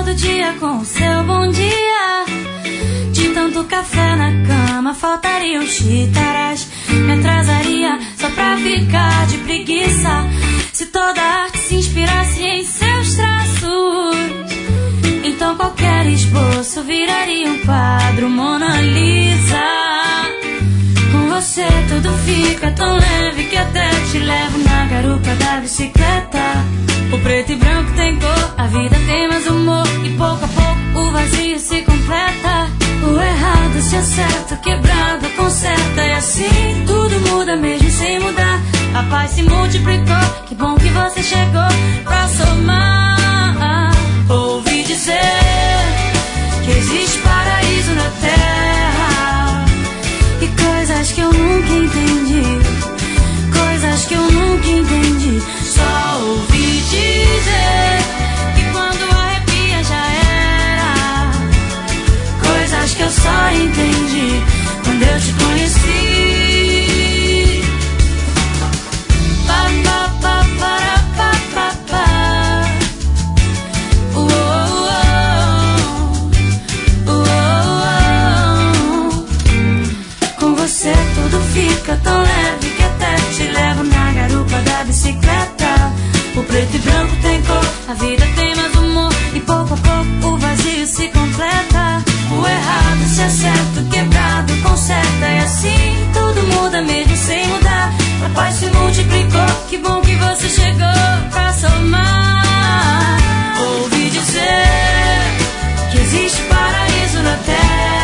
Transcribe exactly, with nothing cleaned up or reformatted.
todo dia com o seu bom dia. De tanto café na cama faltariam xícaras. Me atrasaria só pra ficar de preguiça. Se toda arte se inspirasse em seus traços, então qualquer esboço viraria um quadro Mona Lisa. Com você tudo fica tão leve que até te levo na garupa da bicicleta. O preto e branco tem cor, a vida tem mais humor, e pouco a pouco o vazio se completa. O errado se acerta, o quebrado conserta, e assim tudo muda mesmo sem mudar. A paz se multiplicou, que bom que você chegou pra somar. Ouvi dizer que existe paraíso na terra, e coisas que eu nunca entendi, coisas que eu nunca entendi. Só ouvi dizer que quando arrepia já era, coisas que eu só entendi quando eu te conheci. Pa, pa, pa, para, pa, pa, pa. Uou, uou, uou. Com você tudo fica tão leve que até te levo na garupa da bicicleta. O preto e branco tem cor, a vida tem mais humor, e pouco a pouco o vazio se completa. O errado se acerta, o quebrado conserta, e assim tudo muda mesmo sem mudar. A paz se multiplicou, que bom que você chegou pra somar. Ouvi dizer que existe paraíso na terra,